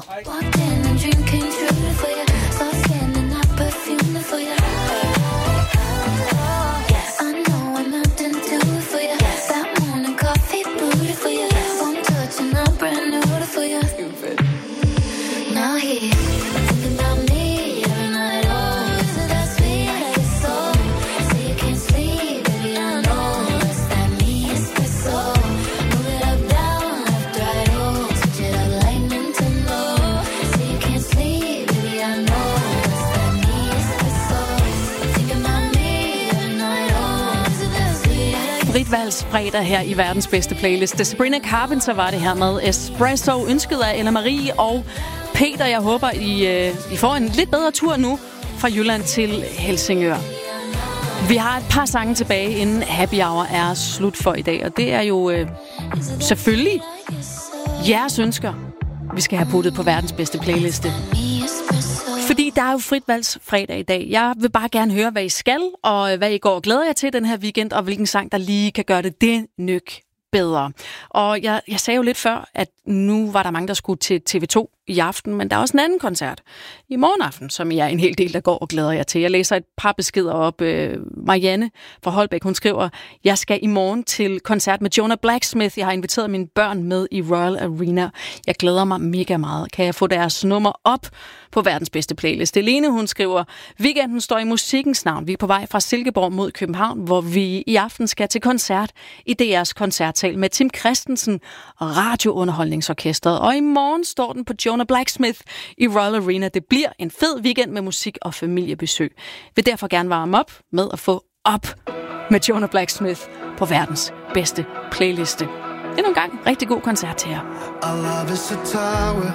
Fritvalgsfredag her i verdens bedste playlist. Sabrina Carpenter var det her med Espresso, ønsket af Ella Marie og Peter. Jeg håber, I får en lidt bedre tur nu fra Jylland til Helsingør. Vi har et par sange tilbage, inden Happy Hour er slut for i dag. Og det er jo selvfølgelig jeres ønsker, vi skal have puttet på verdens bedste playliste. Fordi der er jo fritvalgsfredag i dag. Jeg vil bare gerne høre, hvad I skal, og hvad I går og glæder jer til den her weekend, og hvilken sang, der lige kan gøre det nyk bedre. Og jeg sagde jo lidt før, at nu var der mange, der skulle til TV2 i aften, men der er også en anden koncert i morgen aften, som jeg er en hel del, der går og glæder jer til. Jeg læser et par beskeder op. Marianne fra Holbæk, hun skriver, jeg skal i morgen til koncert med Jonah Blacksmith. Jeg har inviteret mine børn med i Royal Arena. Jeg glæder mig mega meget. Kan jeg få deres nummer op på verdens bedste playlist? Helene, hun skriver, weekenden står i musikkens navn. Vi er på vej fra Silkeborg mod København, hvor vi i aften skal til koncert i DR's koncertsal med Tim Christensen og Radiounderholdningsorkestret. Og i morgen står den på Jonah Blacksmith i Royal Arena. Det bliver en fed weekend med musik og familiebesøg. Vil derfor gerne varme op med at få op med Jonah Blacksmith på verdens bedste playliste. Endnu en gang rigtig god koncert til jer. Our love is a tower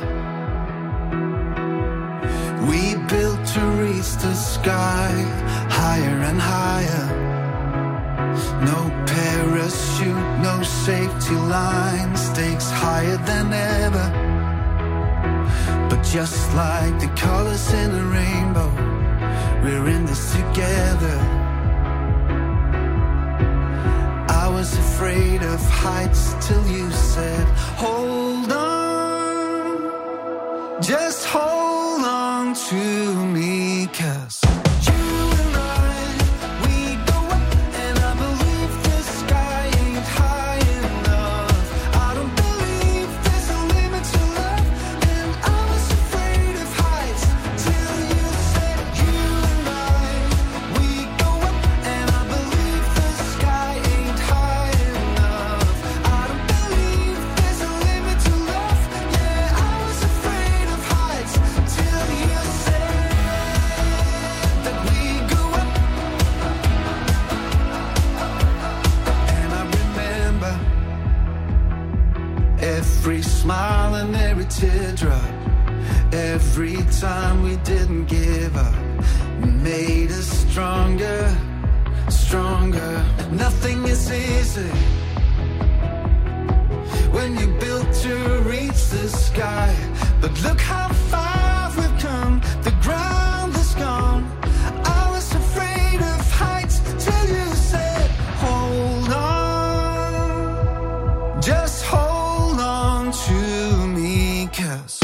we built to reach the sky, higher and higher. No parachute, no safety line, stakes higher than ever. But just like the colors in a rainbow, we're in this together. I was afraid of heights till you said, hold on, just hold on to me, 'cause every smile and every teardrop, every time we didn't give up, made us stronger, stronger. Nothing is easy when you built to reach the sky, but look how far we've come, the ground is gone. I was afraid of heights till you said, hold on, just hold on to me, 'cause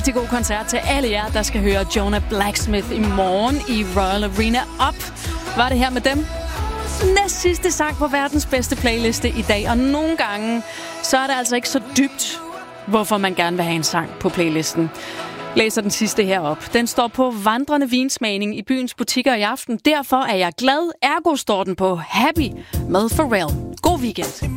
rigtig god koncert til alle jer, der skal høre Jonah Blacksmith i morgen i Royal Arena. Var det her med dem? Næst sidste sang på verdens bedste playliste i dag. Og nogle gange, så er det altså ikke så dybt, hvorfor man gerne vil have en sang på playlisten. Læser den sidste her op. Den står på vandrende vinsmagning i byens butikker i aften. Derfor er jeg glad. Ergo står den på Happy med Pharrell. God weekend.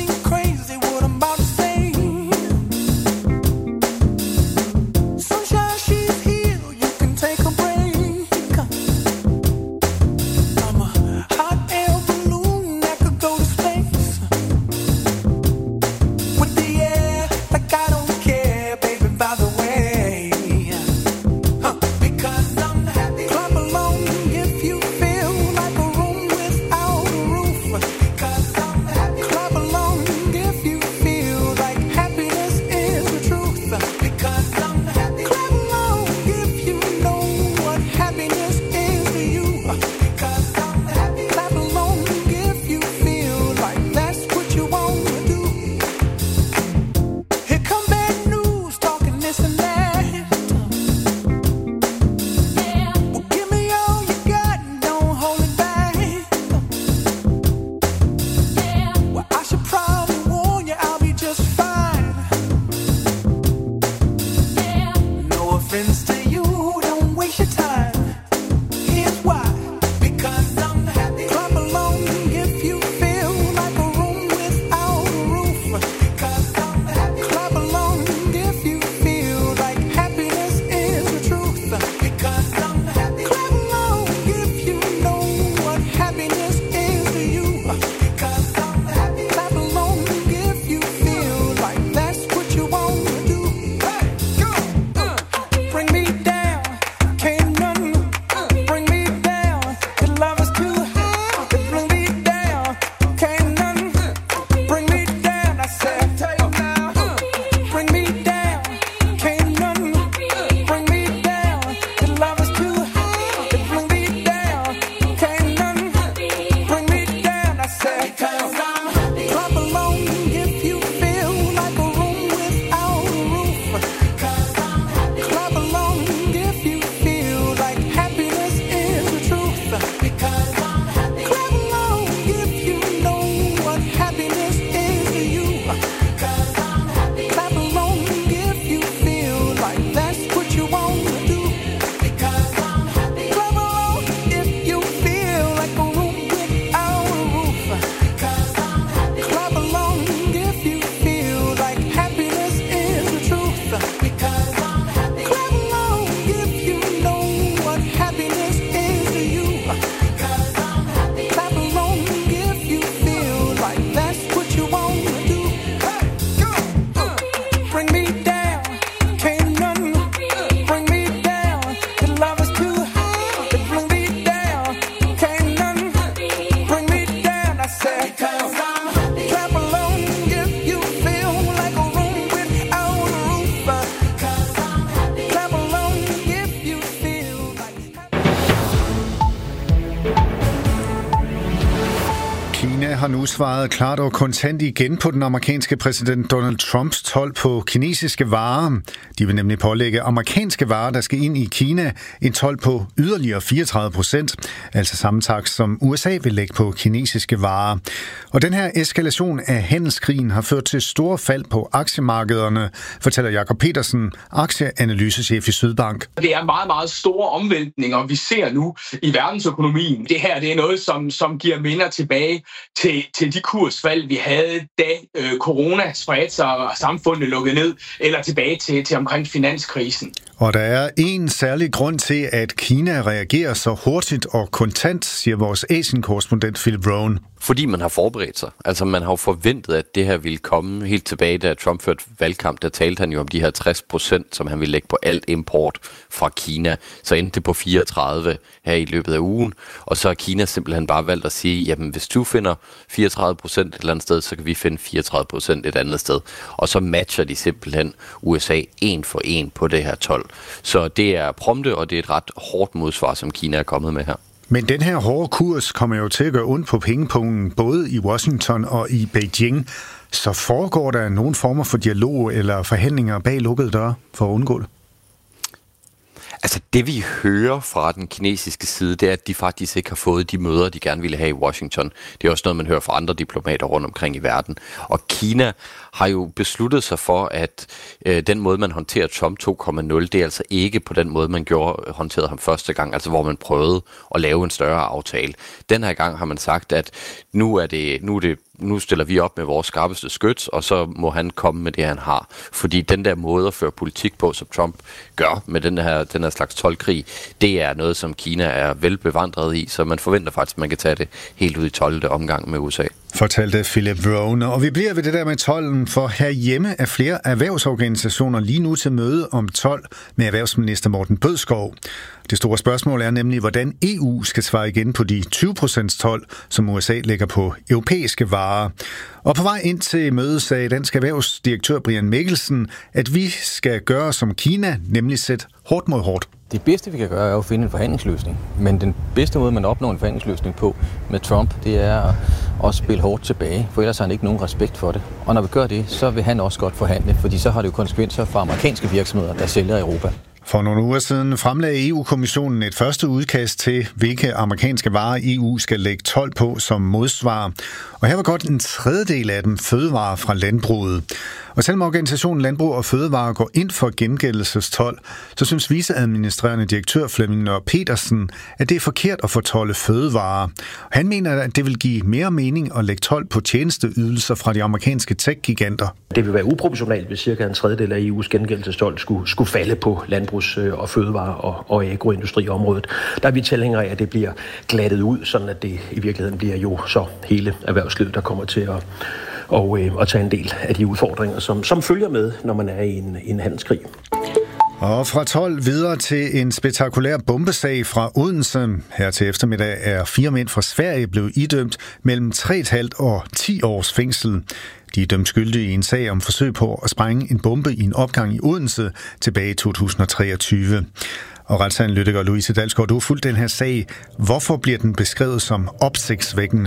har nu svaret klart og kontant igen på den amerikanske præsident Donald Trumps told på kinesiske varer. De vil nemlig pålægge amerikanske varer, der skal ind i Kina, en told på yderligere 34%, altså samme takst som USA vil lægge på kinesiske varer. Og den her eskalation af handelskrigen har ført til store fald på aktiemarkederne, fortæller Jakob Petersen, aktieanalysechef i Sydbank. Det er meget, meget store omvæltninger, vi ser nu i verdensøkonomien. Det her det er noget, som giver minder tilbage til de kursfald, vi havde, da corona spredte sig og samfundet lukkede ned, eller tilbage til omkring finanskrisen. Og der er en særlig grund til, at Kina reagerer så hurtigt og kontant, siger vores Asien-korrespondent Philip Rowan. Fordi man har forberedt sig. Altså man har jo forventet, at det her ville komme helt tilbage, da Trump førte valgkamp. Der talte han jo om de her 60%, som han ville lægge på alt import fra Kina. Så endte det på 34 her i løbet af ugen. Og så har Kina simpelthen bare valgt at sige, jamen hvis du finder 34% et eller andet sted, så kan vi finde 34% et andet sted. Og så matcher de simpelthen USA en for en på det her told. Så det er prompte, og det er et ret hårdt modsvar, som Kina er kommet med her. Men den her hårde kurs kommer jo til at gøre ondt på pengepungen, både i Washington og i Beijing. Så foregår der nogle former for dialog eller forhandlinger bag lukkede døre for at undgå det? Altså det vi hører fra den kinesiske side, det er, at de faktisk ikke har fået de møder, de gerne ville have i Washington. Det er også noget, man hører fra andre diplomater rundt omkring i verden. Og Kina har jo besluttet sig for, at den måde, man håndterer Trump 2.0, det er altså ikke på den måde, man håndterede ham første gang, altså hvor man prøvede at lave en større aftale. Den her gang har man sagt, at nu stiller vi op med vores skarpeste skyts, og så må han komme med det, han har. Fordi den der måde at føre politik på, som Trump gør med den her slags toldkrig, det er noget, som Kina er velbevandret i, så man forventer faktisk, at man kan tage det helt ud i 12. omgang med USA. Fortalte Philip Rohn. Og vi bliver ved det der med tolden, for herhjemme er flere erhvervsorganisationer lige nu til møde om told med erhvervsminister Morten Bødskov. Det store spørgsmål er nemlig, hvordan EU skal svare igen på de 20% told, som USA lægger på europæiske varer. Og på vej ind til mødet sagde dansk erhvervsdirektør Brian Mikkelsen, at vi skal gøre som Kina, nemlig sætte hårdt mod hårdt. Det bedste, vi kan gøre, er at finde en forhandlingsløsning. Men den bedste måde, man opnår en forhandlingsløsning på med Trump, det er at spille hårdt tilbage, for ellers har han ikke nogen respekt for det. Og når vi gør det, så vil han også godt forhandle, fordi så har det jo konsekvenser for amerikanske virksomheder, der sælger i Europa. For nogle uger siden fremlagde EU-kommissionen et første udkast til, hvilke amerikanske varer EU skal lægge told på som modsvar. Og her var godt en tredjedel af dem fødevarer fra landbruget. Og selvom organisationen Landbrug og Fødevare går ind for gengældelsestold, så synes viceadministrerende direktør Flemming Nørre Petersen, at det er forkert at fortolde fødevarer. Han mener, at det vil give mere mening at lægge told på tjenesteydelser fra de amerikanske tech-giganter. Det vil være uproportionalt, hvis cirka en tredjedel af EU's gengældelsestold skulle falde på landbrugs- og fødevare- og agroindustriområdet. Der er vi tilhængere af, at det bliver glattet ud, sådan at det i virkeligheden bliver jo så hele erhvervslivet, der kommer til at tage en del af de udfordringer, som følger med, når man er i en handelskrig. Og fra 12 videre til en spektakulær bombesag fra Odense. Her til eftermiddag er 4 mænd fra Sverige blevet idømt mellem 3,5 og 10 års fængsel. De er dømt skyldige i en sag om forsøg på at sprænge en bombe i en opgang i Odense tilbage i 2023. Og retsanalytiker Louise Dalsgaard, du har fulgt den her sag. Hvorfor bliver den beskrevet som opsigtsvækkende?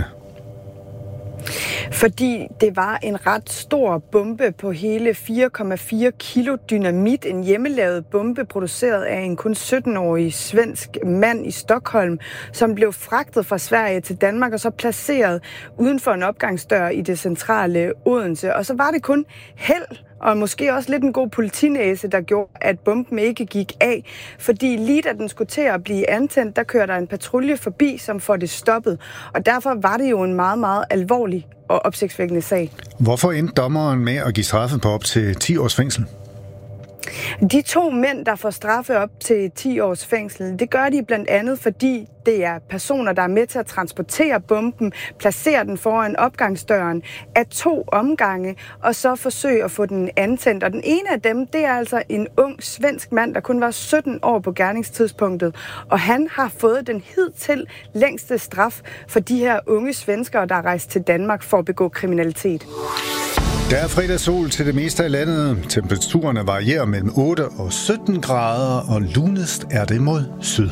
Fordi det var en ret stor bombe på hele 4,4 kilo dynamit. En hjemmelavet bombe produceret af en kun 17-årig svensk mand i Stockholm, som blev fragtet fra Sverige til Danmark og så placeret uden for en opgangsdør i det centrale Odense. Og så var det kun held og måske også lidt en god politinæse, der gjorde, at bomben ikke gik af. Fordi lige da den skulle til at blive antændt, der kører der en patrulje forbi, som får det stoppet. Og derfor var det jo en meget, meget alvorlig og opsigtsvækkende sag. Hvorfor endte dommeren med at give straffe på op til 10 års fængsel? De 2 mænd, der får straffe op til 10 års fængsel, det gør de blandt andet, fordi det er personer, der er med til at transportere bomben, placere den foran opgangsdøren af 2 omgange, og så forsøge at få den antændt. Og den ene af dem, det er altså en ung svensk mand, der kun var 17 år på gerningstidspunktet, og han har fået den hidtil længste straf for de her unge svenskere, der er rejst til Danmark for at begå kriminalitet. Der er fredag sol til det meste af landet. Temperaturerne varierer mellem 8 og 17 grader, og lunest er det mod syd.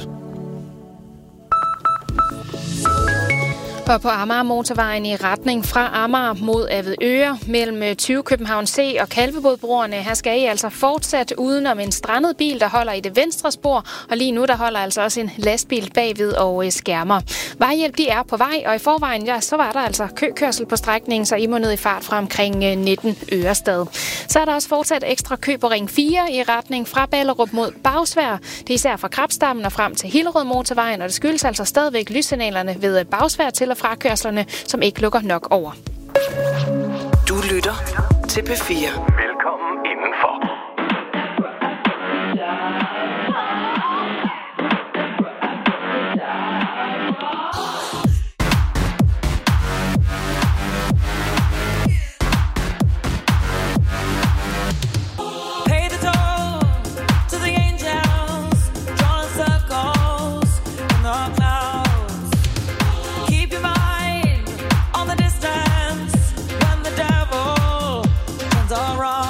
Og på Amager-motorvejen i retning fra Amager mod Avedøre mellem 20 København C og Kalvebodbroerne. Her skal I altså fortsat udenom en strandet bil, der holder i det venstre spor. Og lige nu der holder altså også en lastbil bagved og skærmer. Vejhjælp de er på vej, og i forvejen så var der altså køkørsel på strækningen, så I må ned i fart fra omkring 19 Ørestad. Så er der også fortsat ekstra kø på Ring 4 i retning fra Ballerup mod Bagsværd. Det er især fra Krabsdammen og frem til Hillerød-motorvejen, og det skyldes altså stadigvæk lyssignalerne ved Bagsværd til og frakørslerne, som ikke lukker nok over. Du lytter til P4. Velkommen indenfor. All right.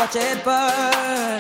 watch it burn.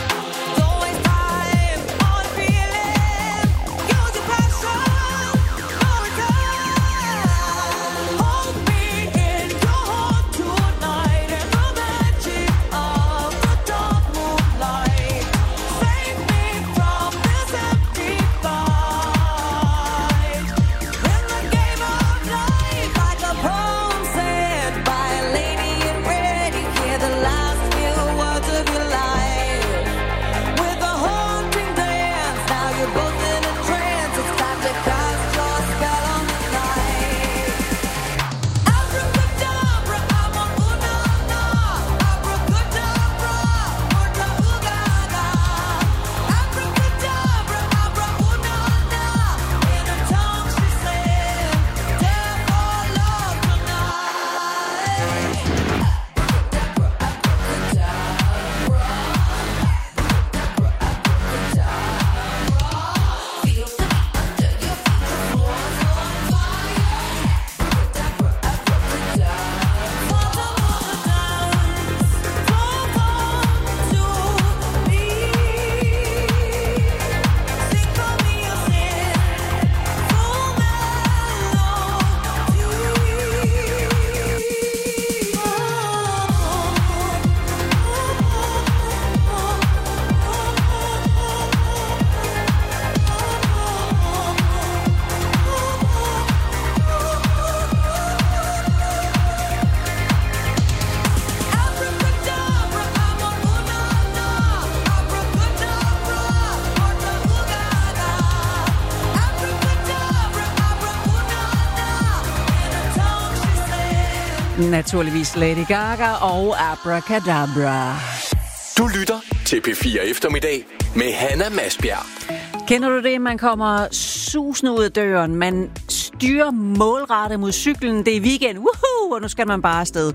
Naturligvis Lady Gaga og Abracadabra. Du lytter til P4 Eftermiddag med Hanna Masbjerg. Kender du det? Man kommer susende ud af døren. Man styrer målrettet mod cyklen. Det er weekend. Woohoo! Og nu skal man bare afsted.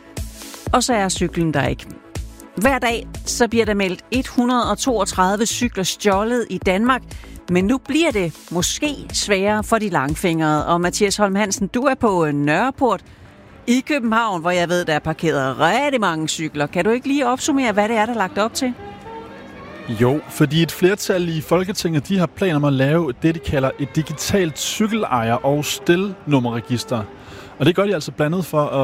Og så er cyklen der ikke. Hver dag så bliver der meldt 132 cykler stjålet i Danmark. Men nu bliver det måske sværere for de langfingrede. Og Mathias Holm Hansen, du er på Nørreport i København, hvor jeg ved, der er parkeret rigtig mange cykler. Kan du ikke lige opsummere, hvad det er, der er lagt op til? Jo, fordi et flertal i Folketinget, de har planer om at lave det, de kalder et digitalt cykelejer- og stelnummerregister. Og det gør de altså blandt andet for